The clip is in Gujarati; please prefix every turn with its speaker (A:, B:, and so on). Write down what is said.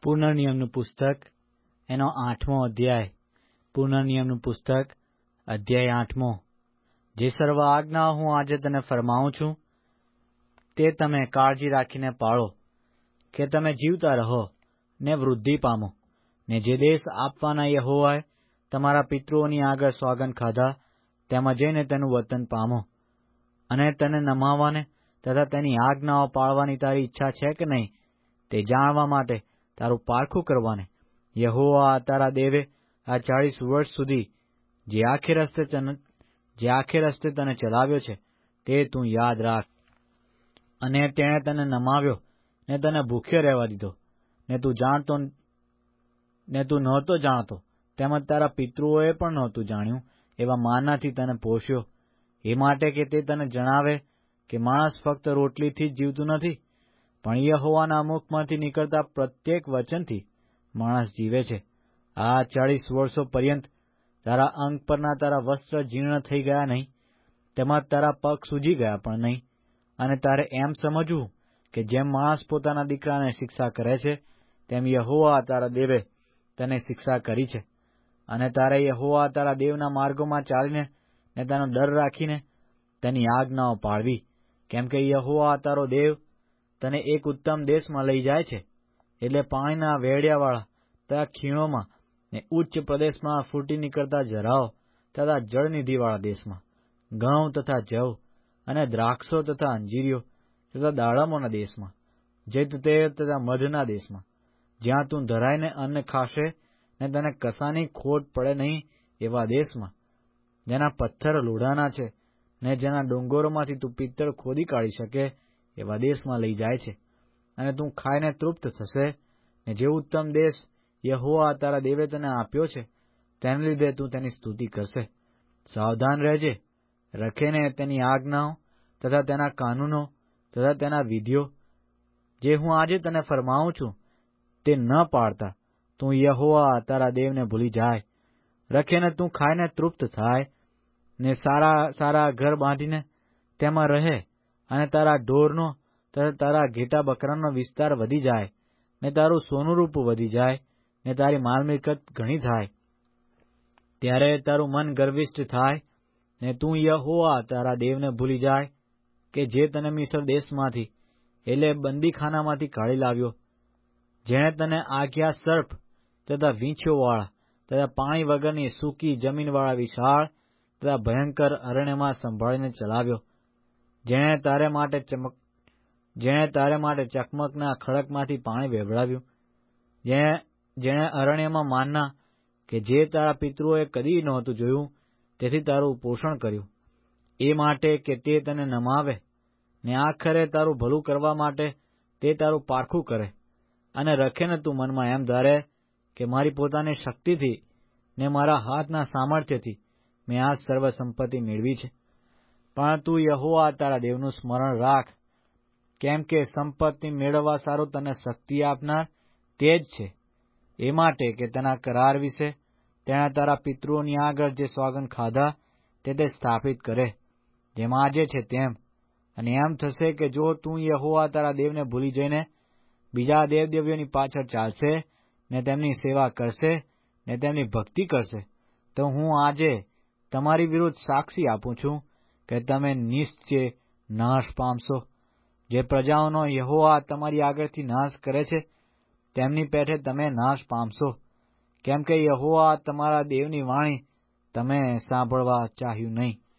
A: પુનર્નિયમનું પુસ્તક એનો 8મો અધ્યાય. પુનર્નિયમનું પુસ્તક અધ્યાય 8મો. જે સર્વ આજ્ઞાઓ હું આજે તને ફરમાવું છું તે તમે કાળજી રાખીને પાળો, કે તમે જીવતા રહો ને વૃદ્ધિ પામો, ને જે દેશ આપવાના યહોવાએ તમારા પિતૃઓની આગળ સોગંદ ખાધા તેમાં જઈને તેનું વતન પામો. અને તને નમાવાને તથા તેની આજ્ઞાઓ પાળવાની તારી ઈચ્છા છે કે નહીં તે જાણવા માટે તારું પારખું કરવાને યહોવા તારા દેવે આ 40 વર્ષ સુધી જે આખે રસ્તે તને ચલાવ્યો છે તે તું યાદ રાખ. અને તેણે તને નમાવ્યો ને તને ભૂખ્યો રહેવા દીધો, ને તું નહોતો જાણતો, તેમજ તારા પિતૃઓએ પણ નહોતું જાણ્યું એવા માનાથી તને પોષ્યો, એ માટે કે તે તને જણાવે કે માણસ ફક્ત રોટલીથી જ જીવતું નથી, પણ યહોવાના મુખમાંથી નીકળતા પ્રત્યેક વચનથી માણસ જીવે છે. આ 40 વર્ષો પર્યંત તારા અંગ પરના તારા વસ્ત્ર જીર્ણ થઈ ગયા નહીં, તેમજ તારા પગ સૂજી ગયા પણ નહીં. અને તારે એમ સમજવું કે જેમ માણસ પોતાના દીકરાને શિક્ષા કરે છે તેમ યહોવા તારા દેવે તને શિક્ષા કરી છે. અને તારે યહોવા તારા દેવના માર્ગોમાં ચાલીને ને તેનો ડર રાખીને તેની આજ્ઞાઓ પાળવી, કેમ કે યહોવા તારો દેવ તને એક ઉત્તમ દેશમાં લઈ જાય છે, એટલે પાણીના વેડિયાવાળા તથા ખીણોમાં ને ઉચ્ચ પ્રદેશમાં ફૂટી નીકળતા જરાઓ તથા જળનિધિવાળા દેશમાં, ઘઉં તથા જવ અને દ્રાક્ષો તથા અંજીરીઓ તથા દાડમોના દેશમાં, જૈતુતેલ તથા મધના દેશમાં, જ્યાં તું ધરાઈને અન્ન ખાશે ને તને કશાની ખોટ પડે નહીં એવા દેશમાં, જેના પથ્થર લોઢાના છે ને જેના ડુંગરોમાંથી તું પિત્તળ ખોદી કાઢી શકે એવા દેશમાં લઈ જાય છે. અને તું ખાઈને તૃપ્ત થશે, ને જે ઉત્તમ દેશ યહોવા તારા દેવે તને આપ્યો છે તેને લીધે તું તેની સ્તુતિ કરશે. સાવધાન રહેજે, રખેને તેની આજ્ઞાઓ તથા તેના કાનૂનો તથા તેના વિધિઓ જે હું આજે તને ફરમાવું છું તે ન પાળતા તું યહોવા તારા દેવને ભૂલી જાય. રખેને તું ખાઈને તૃપ્ત થાય ને સારા ઘર બાંધીને તેમાં રહે, અને તારા ઢોરનો તથા તારા ઘેટા બકરાનો વિસ્તાર વધી જાય, ને તારું સોનું રૂપું વધી જાય, ને તારી માલ મિલકત ઘણી થાય. ત્યારે તારું મન ગર્વિષ્ઠ થાય ને તું યહોવા તારા દેવને ભૂલી જાય, કે જે તને મિસ્ર દેશમાંથી એટલે બંદીખાનામાંથી કાઢી લાવ્યો, જેણે તને આગ્યા સર્પ તથા વીંછીઓવાળા તથા પાણી વગરની સૂકી જમીનવાળા વિશાળ તથા ભયંકર અરણ્યમાં સંભાળીને ચલાવ્યો, જેણે તારે માટે ચકમકના ખડકમાંથી પાણી વેવડાવ્યું, જેણે અરણ્યમાં માનના કે જે તારા પિતૃઓએ કદી નહોતું જોયું તેથી તારું પોષણ કર્યું, એ માટે કે તે તને નમાવે ને આખરે તારું ભલું કરવા માટે તે તારું પારખું કરે. અને રખે ને તું મનમાં એમ ધારે કે મારી પોતાની શક્તિથી ને મારા હાથના સામર્થ્યથી મેં આ સર્વ સંપત્તિ મેળવી છે. પણ તું યહોવા તારા દેવનું સ્મરણ રાખ, કેમ કે સંપત્તિ મેળવવા સારું તને શક્તિ આપનાર તે જ છે. એ માટે કે તેના કરાર વિશે તેણે તારા પિતૃઓની આગળ જે સોગંદ ખાધા તે સ્થાપિત કરે, જેમ આજે છે તેમ. અને એમ થશે કે જો તું યહોવા તારા દેવને ભૂલી જઈને બીજા દેવદેવીઓની પાછળ ચાલશે ને તેમની સેવા કરશે ને તેમની ભક્તિ કરશે, તો હું આજે તમારી વિરુદ્ધ સાક્ષી આપું છું કે તમે નિશ્ચય નાશ પામશો. જે પ્રજાઓનો યહોવા તમારી આગળથી નાશ કરે છે તેમની પેઠે તમે નાશ પામશો, કેમ કે યહોવા તમારા દેવની વાણી તમે સાંભળવા ચાહ્યું નહીં.